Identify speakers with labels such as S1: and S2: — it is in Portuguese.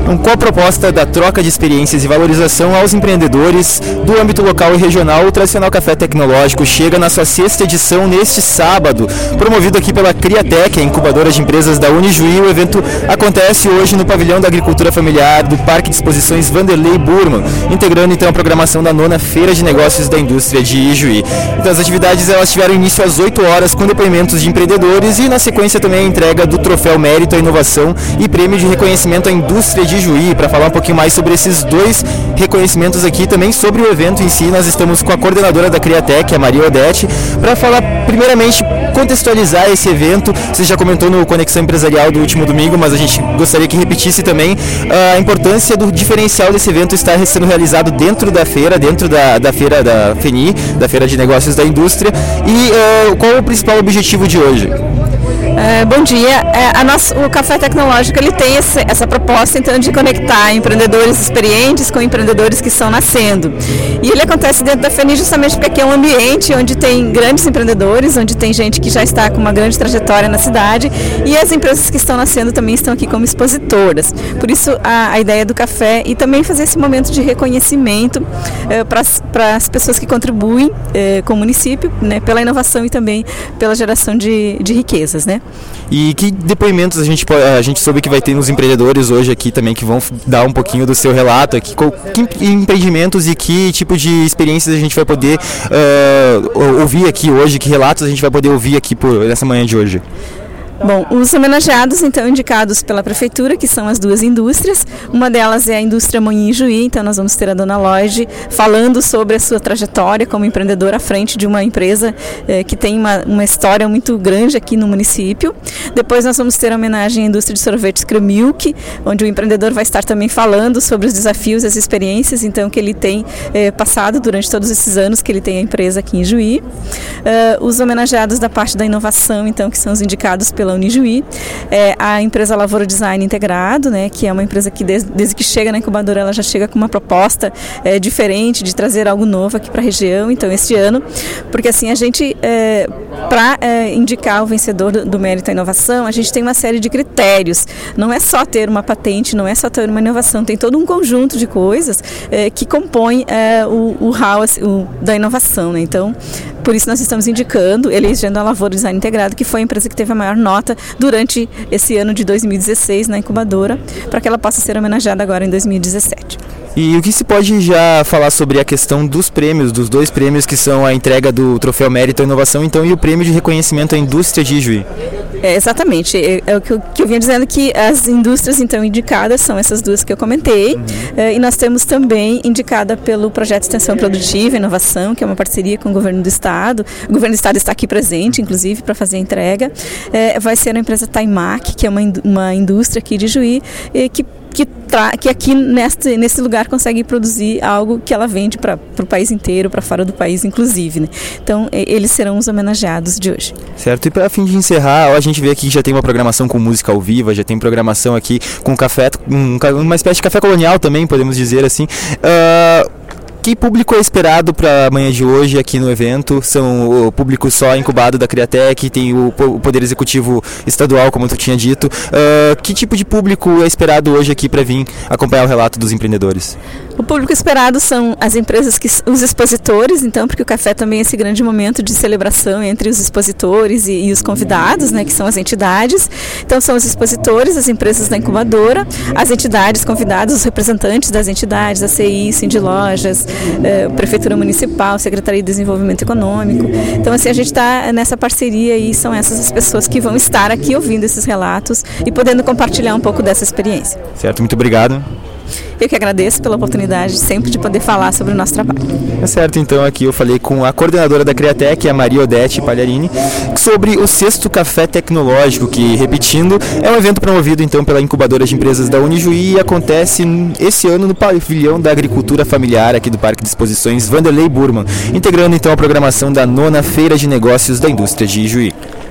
S1: Com a proposta da troca de experiências e valorização aos empreendedores do âmbito local e regional, o tradicional Café Tecnológico chega na sua 6ª edição neste sábado. Promovido aqui pela Criatec, a incubadora de empresas da Unijuí, o evento acontece hoje no pavilhão da Agricultura Familiar do Parque de Exposições Vanderlei Burman, integrando então a programação da 9ª Feira de Negócios da Indústria de Ijuí. Então as atividades elas tiveram início às 8 horas com depoimentos de empreendedores e na sequência também a entrega do Troféu Mérito à Inovação e Prêmio de Reconhecimento à Indústria de Ijuí. Para falar um pouquinho mais sobre esses dois reconhecimentos aqui, também sobre o evento em si, nós estamos com a coordenadora da Criatec, a Maria Odete, para falar primeiramente, contextualizar esse evento. Você já comentou no Conexão Empresarial do último domingo, mas a gente gostaria que repetisse também a importância do diferencial desse evento estar sendo realizado dentro da feira, dentro da feira da FENI, da Feira de Negócios da Indústria, e qual é o principal objetivo de hoje?
S2: Bom dia. O Café Tecnológico ele tem essa proposta então de conectar empreendedores experientes com empreendedores que estão nascendo. E ele acontece dentro da FENI justamente porque aqui é um ambiente onde tem grandes empreendedores, onde tem gente que já está com uma grande trajetória na cidade e as empresas que estão nascendo também estão aqui como expositoras. Por isso a ideia do café e também fazer esse momento de reconhecimento para as pessoas que contribuem com o município, né, pela inovação e também pela geração de riquezas, né?
S1: E que depoimentos a gente soube que vai ter nos empreendedores hoje aqui também, que vão dar um pouquinho do seu relato aqui, que empreendimentos e que tipo de experiências a gente vai poder ouvir aqui hoje, que relatos a gente vai poder ouvir aqui nessa manhã de hoje?
S2: Bom, os homenageados, então, indicados pela Prefeitura, que são as duas indústrias. Uma delas é a indústria Moinho Ijuí, então nós vamos ter a Dona Loide falando sobre a sua trajetória como empreendedora à frente de uma empresa que tem uma história muito grande aqui no município. Depois nós vamos ter a homenagem à indústria de sorvetes Cremilk, onde o empreendedor vai estar também falando sobre os desafios e as experiências, então, que ele tem passado durante todos esses anos que ele tem a empresa aqui em Ijuí. Os homenageados da parte da inovação, então, que são os indicados pela Unijuí, a empresa Lavoura Design Integrado, né, que é uma empresa que desde que chega na incubadora ela já chega com uma proposta diferente de trazer algo novo aqui para a região, então este ano, porque assim a gente, para indicar o vencedor do mérito à inovação, a gente tem uma série de critérios, não é só ter uma patente, não é só ter uma inovação, tem todo um conjunto de coisas que compõem o hall da inovação, né? Então, por isso nós estamos indicando, elegendo a Lavoura Design Integrado, que foi a empresa que teve a maior nota durante esse ano de 2016 na incubadora, para que ela possa ser homenageada agora em 2017.
S1: E o que se pode já falar sobre a questão dos prêmios, dos dois prêmios que são a entrega do Troféu Mérito à Inovação, então, e o Prêmio de Reconhecimento à Indústria de Ijuí?
S2: Exatamente, é o que eu vinha dizendo, que as indústrias então indicadas são essas duas que eu comentei, e nós temos também indicada pelo Projeto de Extensão Produtiva e Inovação, que é uma parceria com o Governo do Estado. O Governo do Estado está aqui presente, inclusive, para fazer a entrega. Vai ser a empresa Taimac, que é uma indústria aqui de Ijuí, que aqui nesse lugar consegue produzir algo que ela vende para o país inteiro, para fora do país inclusive, né? Então eles serão os homenageados de hoje.
S1: Certo, e para fim de encerrar, a gente vê aqui que já tem uma programação com música ao vivo, já tem programação aqui com café, uma espécie de café colonial também, podemos dizer assim. Que público é esperado para a manhã de hoje aqui no evento? São o público só incubado da Criatec, tem o Poder Executivo Estadual, como tu tinha dito. Que tipo de público é esperado hoje aqui para vir acompanhar o relato dos empreendedores?
S2: O público esperado são as empresas, os expositores, então, porque o café também é esse grande momento de celebração entre os expositores e os convidados, né, que são as entidades. Então, são os expositores, as empresas da incubadora, as entidades convidadas, os representantes das entidades, a CI, Sindilojas, Prefeitura Municipal, Secretaria de Desenvolvimento Econômico. Então, assim, a gente está nessa parceria e são essas as pessoas que vão estar aqui ouvindo esses relatos e podendo compartilhar um pouco dessa experiência.
S1: Certo, muito obrigado.
S2: Eu que agradeço pela oportunidade sempre de poder falar sobre o nosso trabalho.
S1: É certo, então aqui eu falei com a coordenadora da Criatec, a Maria Odete Palharini, sobre o 6º Café Tecnológico, que, repetindo, é um evento promovido então pela incubadora de empresas da Unijuí e acontece esse ano no pavilhão da Agricultura Familiar aqui do Parque de Exposições Vanderlei Burman, integrando então a programação da 9ª Feira de Negócios da Indústria de Ijuí.